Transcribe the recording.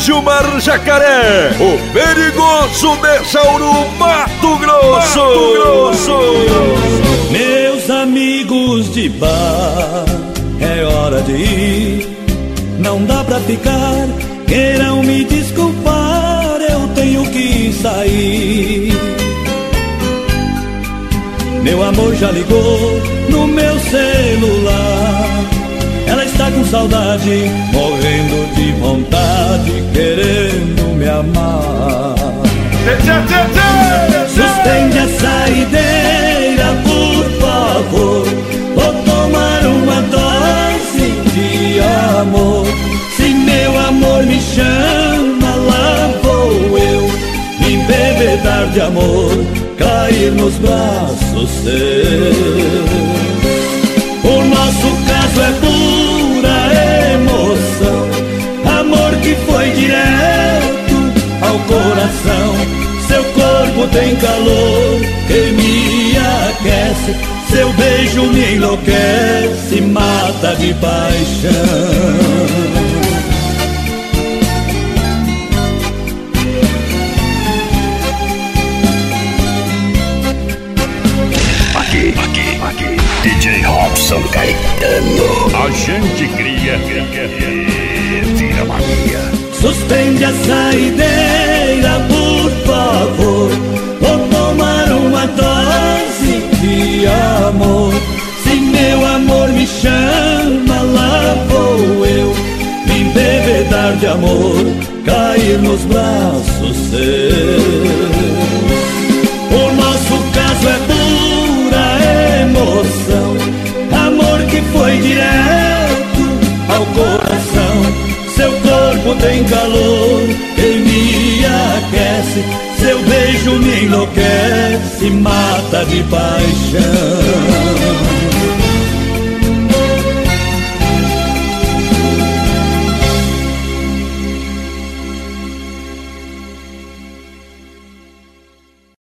Gilmar Jacaré, o perigoso de Jauru, Mato Grosso. Meus amigos de bar, é hora de ir, não dá pra ficar, queiram me desculpar, eu tenho que sair. Meu amor já ligou no meu celular, ela está com saudade, morrendo de vontade, querendo me amar. Suspende a saideira, por favor, vou tomar uma dose de amor. Se meu amor me chama, lá vou eu, me embebedar de amor, cair nos braços seus. O nosso caso é pura emoção, amor que foi direto ao coração. Seu corpo tem calor que me aquece, seu beijo me enlouquece, mata de paixão. Aqui, DJ Robson Caetano. A gente cria e vira mania. Suspende a saideira, por favor, vou tomar uma dose de amor. Se meu amor me chama, lá vou eu, me embebedar de amor, cair nos braços seus. O nosso caso é pura emoção, amor que foi direto ao coração. Seu corpo tem calor que me aquece, seu beijo me enlouquece, mata de paixão.